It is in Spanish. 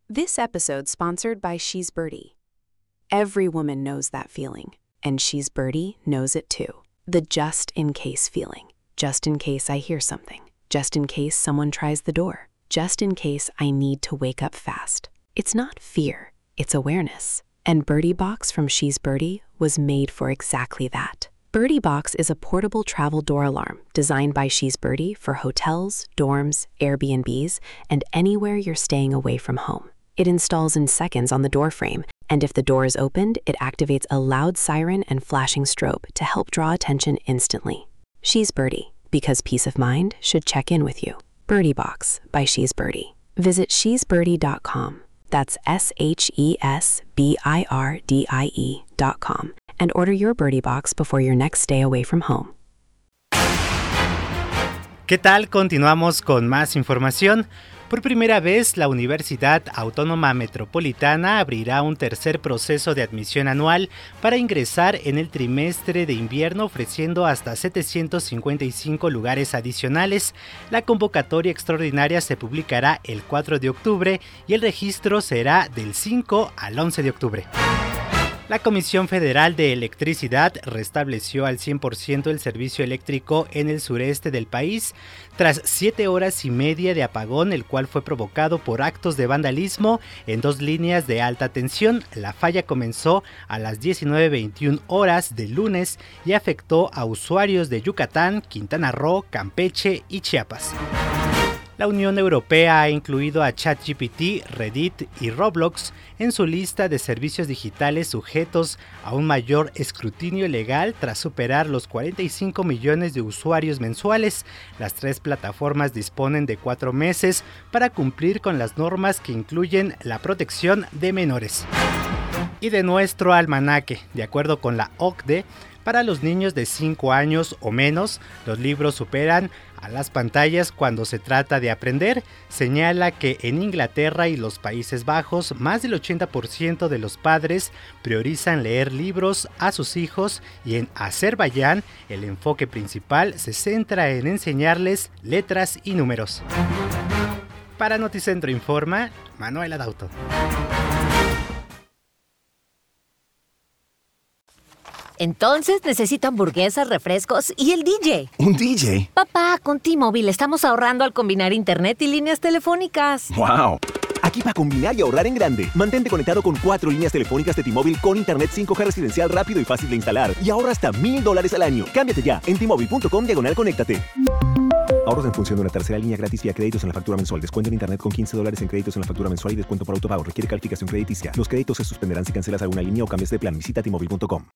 This episode sponsored by She's Birdie. Every woman knows that feeling, and She's Birdie knows it too. The just-in-case feeling. Just in case I hear something. Just in case someone tries the door. Just in case I need to wake up fast. It's not fear, it's awareness. And Birdie Box from She's Birdie was made for exactly that. Birdie Box is a portable travel door alarm designed by She's Birdie for hotels, dorms, Airbnbs, and anywhere you're staying away from home. It installs in seconds on the door frame, and if the door is opened, it activates a loud siren and flashing strobe to help draw attention instantly. She's Birdie, because peace of mind should check in with you. Birdie Box by She's Birdie. Visit shesbirdie.com. That's SHESBIRDIE.com. And order your Birdie Box before your next stay away from home. ¿Qué tal? Continuamos con más información. Por primera vez, la Universidad Autónoma Metropolitana abrirá un tercer proceso de admisión anual para ingresar en el trimestre de invierno, ofreciendo hasta 755 lugares adicionales. La convocatoria extraordinaria se publicará el 4 de octubre y el registro será del 5 al 11 de octubre. La Comisión Federal de Electricidad restableció al 100% el servicio eléctrico en el sureste del país tras 7 horas y media de apagón, el cual fue provocado por actos de vandalismo en 2 líneas de alta tensión. La falla comenzó a las 19:21 horas del lunes y afectó a usuarios de Yucatán, Quintana Roo, Campeche y Chiapas. La Unión Europea ha incluido a ChatGPT, Reddit y Roblox en su lista de servicios digitales sujetos a un mayor escrutinio legal tras superar los 45 millones de usuarios mensuales. Las 3 plataformas disponen de 4 meses para cumplir con las normas que incluyen la protección de menores. Y de nuestro almanaque, de acuerdo con la OCDE, para los niños de 5 años o menos, los libros superan a las pantallas cuando se trata de aprender. Señala que en Inglaterra y los Países Bajos, más del 80% de los padres priorizan leer libros a sus hijos, y en Azerbaiyán el enfoque principal se centra en enseñarles letras y números. Para Noticentro Informa, Manuel Adauto. Entonces necesito hamburguesas, refrescos y el DJ. ¿Un DJ? Papá, con T-Mobile estamos ahorrando al combinar internet y líneas telefónicas. ¡Wow! Aquí para combinar y ahorrar en grande. Mantente conectado con 4 líneas telefónicas de T-Mobile con internet 5G residencial rápido y fácil de instalar. Y ahorra hasta $1,000 al año. Cámbiate ya en T-Mobile.com/conéctate. Ahorros en función de una tercera línea gratis vía créditos en la factura mensual. Descuento en internet con $15 en créditos en la factura mensual y descuento por autopago. Requiere calificación crediticia. Los créditos se suspenderán si cancelas alguna línea o cambias de plan. Visita T-Mobile.com.